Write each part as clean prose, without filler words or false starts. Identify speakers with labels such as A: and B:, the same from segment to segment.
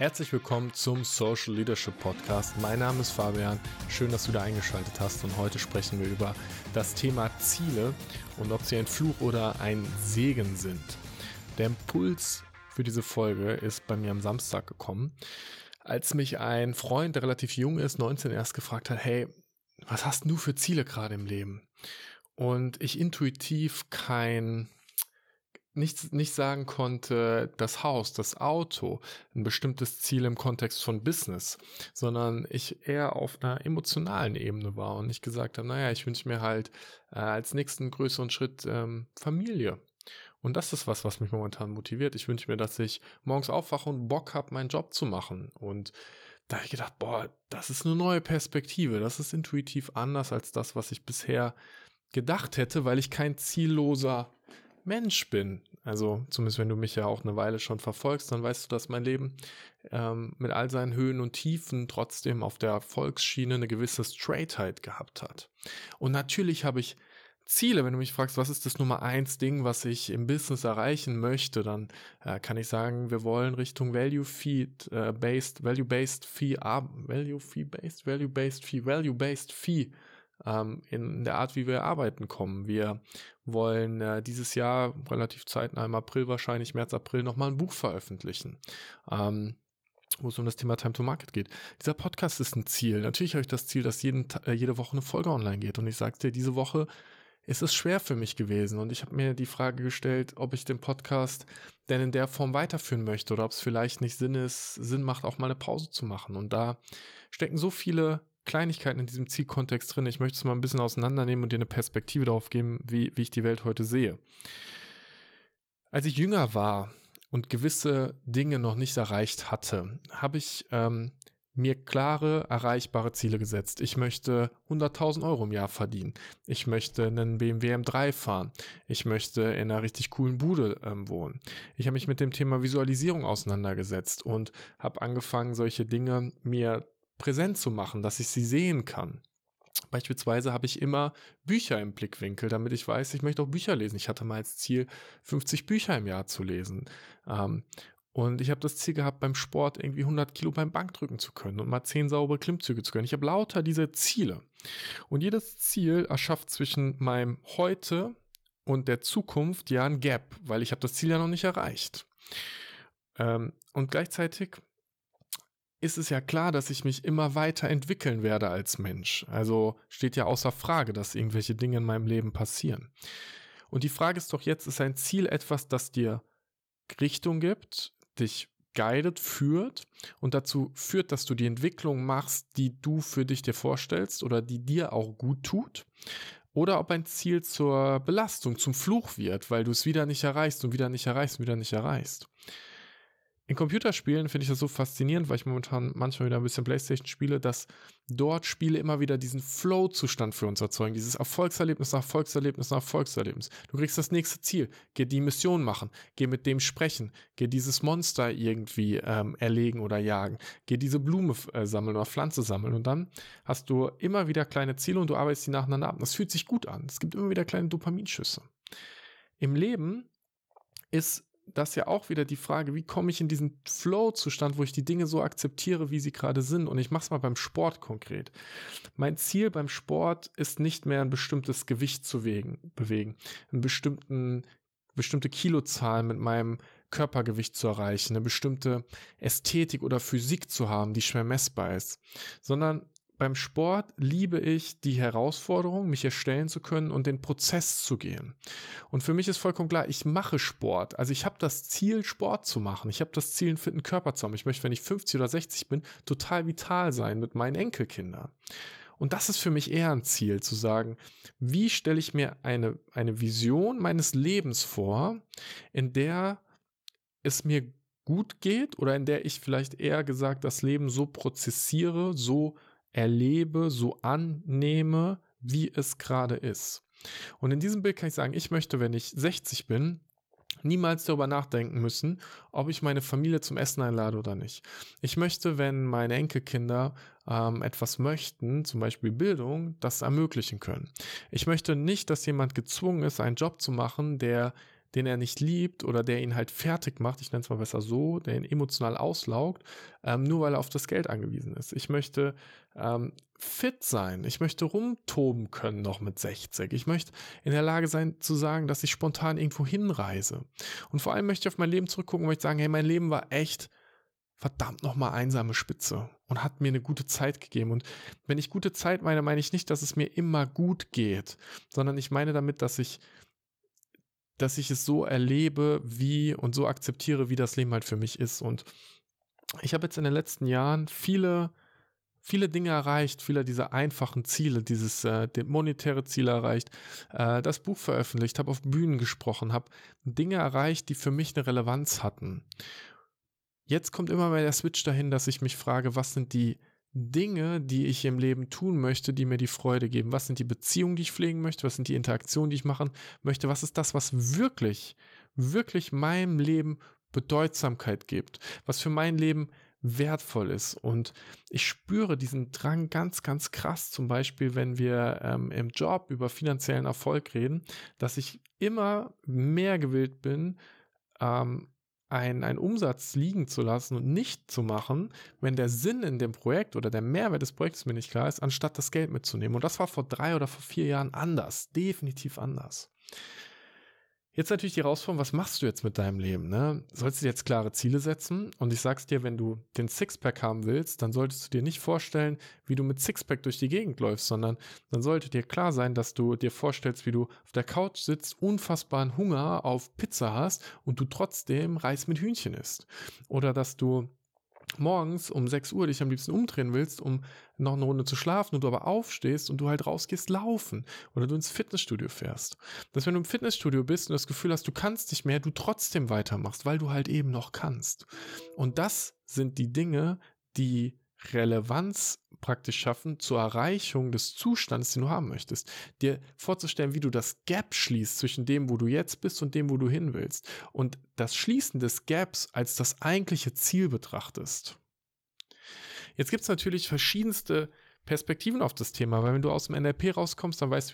A: Herzlich willkommen zum Social Leadership Podcast. Mein Name ist Fabian. Schön, dass du da eingeschaltet hast. Und heute sprechen wir über das Thema Ziele und ob sie ein Fluch oder ein Segen sind. Der Impuls für diese Folge ist bei mir am Samstag gekommen, als mich ein Freund, der relativ jung ist, 19 erst, gefragt hat, hey, was hast du für Ziele gerade im Leben? Und ich intuitiv nicht sagen konnte, das Haus, das Auto, ein bestimmtes Ziel im Kontext von Business, sondern ich eher auf einer emotionalen Ebene war und ich gesagt habe, naja, ich wünsche mir halt als nächsten größeren Schritt Familie. Und das ist was mich momentan motiviert. Ich wünsche mir, dass ich morgens aufwache und Bock habe, meinen Job zu machen. Und da habe ich gedacht, das ist eine neue Perspektive. Das ist intuitiv anders als das, was ich bisher gedacht hätte, weil ich kein zielloser Mensch bin. Also zumindest wenn du mich ja auch eine Weile schon verfolgst, dann weißt du, dass mein Leben mit all seinen Höhen und Tiefen trotzdem auf der Erfolgsschiene eine gewisse Straightheit gehabt hat. Und natürlich habe ich Ziele. Wenn du mich fragst, was ist das Nummer 1 Ding, was ich im Business erreichen möchte, dann kann ich sagen, wir wollen Richtung Value-Based Fee in der Art, wie wir arbeiten, kommen. Wir wollen dieses Jahr relativ zeitnah im April, wahrscheinlich März, April, nochmal ein Buch veröffentlichen, wo es um das Thema Time to Market geht. Dieser Podcast ist ein Ziel. Natürlich habe ich das Ziel, dass jede Woche eine Folge online geht. Und ich sage dir, diese Woche ist es schwer für mich gewesen. Und ich habe mir die Frage gestellt, ob ich den Podcast denn in der Form weiterführen möchte oder ob es vielleicht nicht Sinn macht, auch mal eine Pause zu machen. Und da stecken so viele Kleinigkeiten in diesem Zielkontext drin. Ich möchte es mal ein bisschen auseinandernehmen und dir eine Perspektive darauf geben, wie ich die Welt heute sehe. Als ich jünger war und gewisse Dinge noch nicht erreicht hatte, habe ich mir klare, erreichbare Ziele gesetzt. Ich möchte 100.000 Euro im Jahr verdienen. Ich möchte einen BMW M3 fahren. Ich möchte in einer richtig coolen Bude wohnen. Ich habe mich mit dem Thema Visualisierung auseinandergesetzt und habe angefangen, solche Dinge mir präsent zu machen, dass ich sie sehen kann. Beispielsweise habe ich immer Bücher im Blickwinkel, damit ich weiß, ich möchte auch Bücher lesen. Ich hatte mal als Ziel, 50 Bücher im Jahr zu lesen. Und ich habe das Ziel gehabt, beim Sport irgendwie 100 Kilo beim Bankdrücken zu können und mal 10 saubere Klimmzüge zu können. Ich habe lauter diese Ziele. Und jedes Ziel erschafft zwischen meinem Heute und der Zukunft ja ein Gap, weil ich habe das Ziel ja noch nicht erreicht. Und gleichzeitig ist es ja klar, dass ich mich immer weiter entwickeln werde als Mensch. Also steht ja außer Frage, dass irgendwelche Dinge in meinem Leben passieren. Und die Frage ist doch jetzt, ist ein Ziel etwas, das dir Richtung gibt, dich guidet, führt und dazu führt, dass du die Entwicklung machst, die du für dich dir vorstellst oder die dir auch gut tut? Oder ob ein Ziel zur Belastung, zum Fluch wird, weil du es wieder nicht erreichst und wieder nicht erreichst und wieder nicht erreichst. In Computerspielen finde ich das so faszinierend, weil ich momentan manchmal wieder ein bisschen PlayStation spiele, dass dort Spiele immer wieder diesen Flow-Zustand für uns erzeugen. Dieses Erfolgserlebnis nach Erfolgserlebnis nach Erfolgserlebnis. Du kriegst das nächste Ziel. Geh die Mission machen. Geh mit dem sprechen. Geh dieses Monster irgendwie erlegen oder jagen. Geh diese Blume sammeln oder Pflanze sammeln. Und dann hast du immer wieder kleine Ziele und du arbeitest die nacheinander ab. Das fühlt sich gut an. Es gibt immer wieder kleine Dopaminschüsse. Im Leben ist das ja auch wieder die Frage, wie komme ich in diesen Flow-Zustand, wo ich die Dinge so akzeptiere, wie sie gerade sind. Und ich mache es mal beim Sport konkret. Mein Ziel beim Sport ist nicht mehr ein bestimmtes Gewicht zu bewegen, bestimmte Kilozahl mit meinem Körpergewicht zu erreichen, eine bestimmte Ästhetik oder Physik zu haben, die schwer messbar ist, sondern beim Sport liebe ich die Herausforderung, mich erstellen zu können und den Prozess zu gehen. Und für mich ist vollkommen klar, ich mache Sport. Also ich habe das Ziel, Sport zu machen. Ich habe das Ziel, einen fitten Körper zu haben. Ich möchte, wenn ich 50 oder 60 bin, total vital sein mit meinen Enkelkindern. Und das ist für mich eher ein Ziel, zu sagen, wie stelle ich mir eine Vision meines Lebens vor, in der es mir gut geht oder in der ich vielleicht eher gesagt das Leben so prozessiere, so erlebe, so annehme, wie es gerade ist. Und in diesem Bild kann ich sagen, ich möchte, wenn ich 60 bin, niemals darüber nachdenken müssen, ob ich meine Familie zum Essen einlade oder nicht. Ich möchte, wenn meine Enkelkinder etwas möchten, zum Beispiel Bildung, das ermöglichen können. Ich möchte nicht, dass jemand gezwungen ist, einen Job zu machen, der den er nicht liebt oder der ihn halt fertig macht, ich nenne es mal besser so, der ihn emotional auslaugt, nur weil er auf das Geld angewiesen ist. Ich möchte fit sein. Ich möchte rumtoben können noch mit 60. Ich möchte in der Lage sein zu sagen, dass ich spontan irgendwo hinreise. Und vor allem möchte ich auf mein Leben zurückgucken und möchte sagen, hey, mein Leben war echt verdammt nochmal einsame Spitze und hat mir eine gute Zeit gegeben. Und wenn ich gute Zeit meine, meine ich nicht, dass es mir immer gut geht, sondern ich meine damit, dass ich es so erlebe, wie und so akzeptiere, wie das Leben halt für mich ist. Und ich habe jetzt in den letzten Jahren viele Dinge erreicht, viele dieser einfachen Ziele, monetäre Ziele erreicht, das Buch veröffentlicht, habe auf Bühnen gesprochen, habe Dinge erreicht, die für mich eine Relevanz hatten. Jetzt kommt immer mehr der Switch dahin, dass ich mich frage, was sind die Dinge, die ich im Leben tun möchte, die mir die Freude geben? Was sind die Beziehungen, die ich pflegen möchte? Was sind die Interaktionen, die ich machen möchte? Was ist das, was wirklich, wirklich meinem Leben Bedeutsamkeit gibt? Was für mein Leben wertvoll ist? Und ich spüre diesen Drang ganz, ganz krass, zum Beispiel, wenn wir im Job über finanziellen Erfolg reden, dass ich immer mehr gewillt bin, einen Umsatz liegen zu lassen und nicht zu machen, wenn der Sinn in dem Projekt oder der Mehrwert des Projekts mir nicht klar ist, anstatt das Geld mitzunehmen. Und das war vor 3 oder vor 4 Jahren anders, definitiv anders. Jetzt natürlich die Herausforderung, was machst du jetzt mit deinem Leben? Ne? Sollst du dir jetzt klare Ziele setzen? Und ich sag's dir, wenn du den Sixpack haben willst, dann solltest du dir nicht vorstellen, wie du mit Sixpack durch die Gegend läufst, sondern dann sollte dir klar sein, dass du dir vorstellst, wie du auf der Couch sitzt, unfassbaren Hunger auf Pizza hast und du trotzdem Reis mit Hühnchen isst. Oder dass du morgens um 6 Uhr dich am liebsten umdrehen willst, um noch eine Runde zu schlafen und du aber aufstehst und du halt rausgehst laufen oder du ins Fitnessstudio fährst. Dass wenn du im Fitnessstudio bist und das Gefühl hast, du kannst nicht mehr, du trotzdem weitermachst, weil du halt eben noch kannst. Und das sind die Dinge, die Relevanz praktisch schaffen zur Erreichung des Zustands, den du haben möchtest. Dir vorzustellen, wie du das Gap schließt zwischen dem, wo du jetzt bist und dem, wo du hin willst. Und das Schließen des Gaps als das eigentliche Ziel betrachtest. Jetzt gibt es natürlich verschiedenste Perspektiven auf das Thema, weil wenn du aus dem NLP rauskommst, dann weißt du,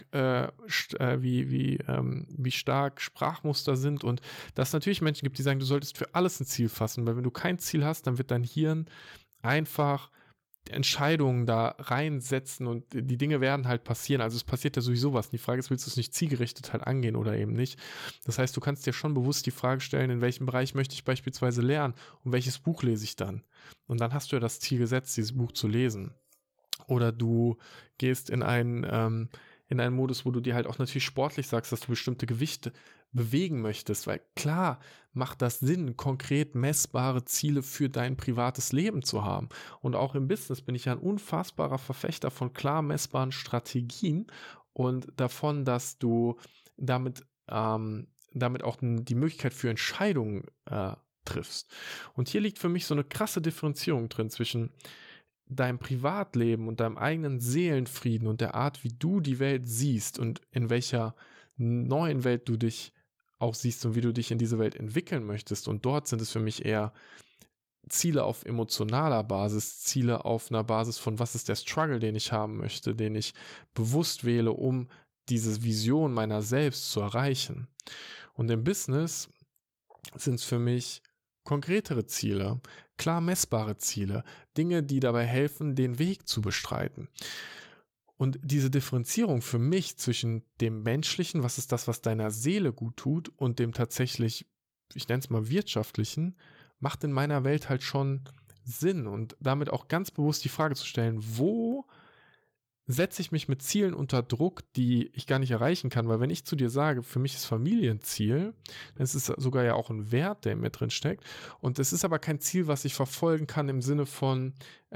A: wie stark Sprachmuster sind und dass es natürlich Menschen gibt, die sagen, du solltest für alles ein Ziel fassen, weil wenn du kein Ziel hast, dann wird dein Hirn einfach Entscheidungen da reinsetzen und die Dinge werden halt passieren. Also es passiert ja sowieso was. Und die Frage ist, willst du es nicht zielgerichtet halt angehen oder eben nicht? Das heißt, du kannst dir schon bewusst die Frage stellen, in welchem Bereich möchte ich beispielsweise lernen und welches Buch lese ich dann? Und dann hast du ja das Ziel gesetzt, dieses Buch zu lesen. Oder du gehst in einen Modus, wo du dir halt auch natürlich sportlich sagst, dass du bestimmte Gewichte bewegen möchtest, weil klar macht das Sinn, konkret messbare Ziele für dein privates Leben zu haben. Und auch im Business bin ich ja ein unfassbarer Verfechter von klar messbaren Strategien und davon, dass du damit auch die Möglichkeit für Entscheidungen triffst. Und hier liegt für mich so eine krasse Differenzierung drin zwischen deinem Privatleben und deinem eigenen Seelenfrieden und der Art, wie du die Welt siehst und in welcher neuen Welt du dich auch siehst und wie du dich in diese Welt entwickeln möchtest. Und dort sind es für mich eher Ziele auf emotionaler Basis, Ziele auf einer Basis von, was ist der Struggle, den ich haben möchte, den ich bewusst wähle, um diese Vision meiner selbst zu erreichen. Und im Business sind es für mich konkretere Ziele, klar messbare Ziele, Dinge, die dabei helfen, den Weg zu bestreiten. Und diese Differenzierung für mich zwischen dem Menschlichen, was ist das, was deiner Seele gut tut, und dem tatsächlich, ich nenne es mal wirtschaftlichen, macht in meiner Welt halt schon Sinn und damit auch ganz bewusst die Frage zu stellen, wo setze ich mich mit Zielen unter Druck, die ich gar nicht erreichen kann, weil wenn ich zu dir sage, für mich ist Familie ein Ziel, dann ist es sogar ja auch ein Wert, der in mir drin steckt und es ist aber kein Ziel, was ich verfolgen kann im Sinne von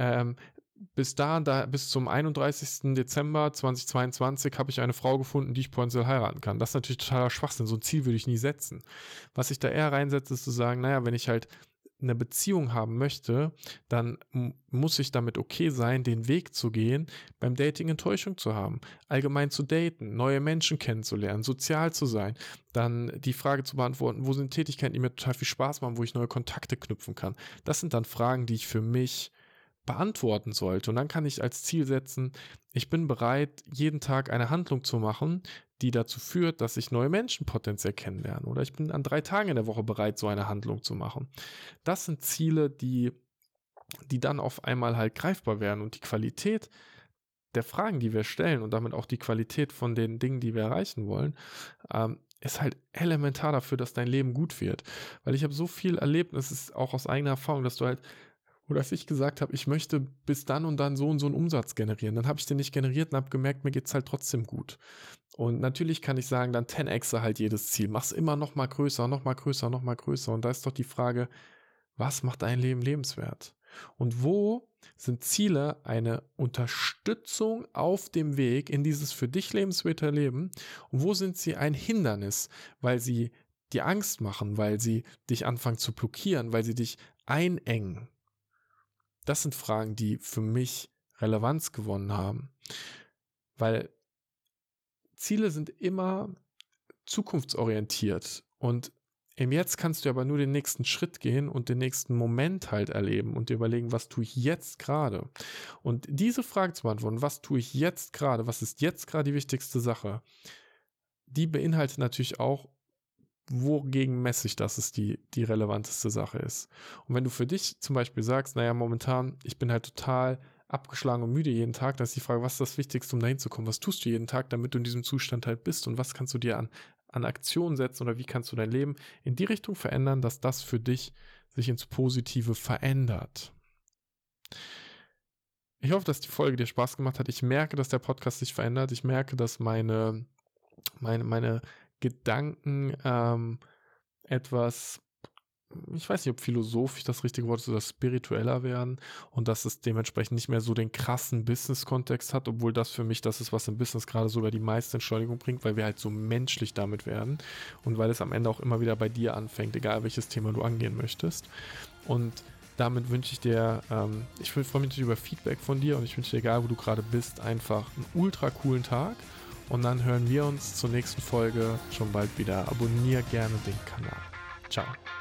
A: bis zum 31. Dezember 2022 habe ich eine Frau gefunden, die ich potenziell heiraten kann. Das ist natürlich totaler Schwachsinn, so ein Ziel würde ich nie setzen. Was ich da eher reinsetze, ist zu sagen, naja, wenn ich halt eine Beziehung haben möchte, dann muss ich damit okay sein, den Weg zu gehen, beim Dating Enttäuschung zu haben, allgemein zu daten, neue Menschen kennenzulernen, sozial zu sein, dann die Frage zu beantworten, wo sind Tätigkeiten, die mir total viel Spaß machen, wo ich neue Kontakte knüpfen kann. Das sind dann Fragen, die ich für mich beantworten sollte. Und dann kann ich als Ziel setzen, ich bin bereit, jeden Tag eine Handlung zu machen, die dazu führt, dass ich neue Menschen potenziell kennenlerne. Oder ich bin an 3 Tagen in der Woche bereit, so eine Handlung zu machen. Das sind Ziele, die dann auf einmal halt greifbar werden. Und die Qualität der Fragen, die wir stellen und damit auch die Qualität von den Dingen, die wir erreichen wollen, ist halt elementar dafür, dass dein Leben gut wird. Weil ich habe so viel erlebt, und es ist auch aus eigener Erfahrung, dass du halt, oder dass ich gesagt habe, ich möchte bis dann und dann so und so einen Umsatz generieren. Dann habe ich den nicht generiert und habe gemerkt, mir geht es halt trotzdem gut. Und natürlich kann ich sagen, dann 10x halt jedes Ziel. Mach's immer noch mal größer, noch mal größer, noch mal größer. Und da ist doch die Frage, was macht dein Leben lebenswert? Und wo sind Ziele eine Unterstützung auf dem Weg in dieses für dich lebenswerte Leben? Und wo sind sie ein Hindernis, weil sie dir Angst machen, weil sie dich anfangen zu blockieren, weil sie dich einengen? Das sind Fragen, die für mich Relevanz gewonnen haben. Weil Ziele sind immer zukunftsorientiert und im Jetzt kannst du aber nur den nächsten Schritt gehen und den nächsten Moment halt erleben und dir überlegen, was tue ich jetzt gerade? Und diese Frage zu beantworten, was tue ich jetzt gerade, was ist jetzt gerade die wichtigste Sache, die beinhaltet natürlich auch, wogegen messe ich, dass es die relevanteste Sache ist. Und wenn du für dich zum Beispiel sagst, naja, momentan, ich bin halt total abgeschlagen und müde jeden Tag, dann ist die Frage, was ist das Wichtigste, um dahin zu kommen? Was tust du jeden Tag, damit du in diesem Zustand halt bist und was kannst du dir an Aktionen setzen oder wie kannst du dein Leben in die Richtung verändern, dass das für dich sich ins Positive verändert? Ich hoffe, dass die Folge dir Spaß gemacht hat. Ich merke, dass der Podcast sich verändert. Ich merke, dass meine Gedanken etwas, ich weiß nicht, ob philosophisch das richtige Wort ist oder spiritueller werden und dass es dementsprechend nicht mehr so den krassen Business-Kontext hat, obwohl das für mich das ist, was im Business gerade sogar die meiste Entschleunigung bringt, weil wir halt so menschlich damit werden und weil es am Ende auch immer wieder bei dir anfängt, egal welches Thema du angehen möchtest. Und damit wünsche ich dir, ich freue mich natürlich über Feedback von dir und ich wünsche dir, egal wo du gerade bist, einfach einen ultra coolen Tag. Und dann hören wir uns zur nächsten Folge schon bald wieder. Abonniere gerne den Kanal. Ciao.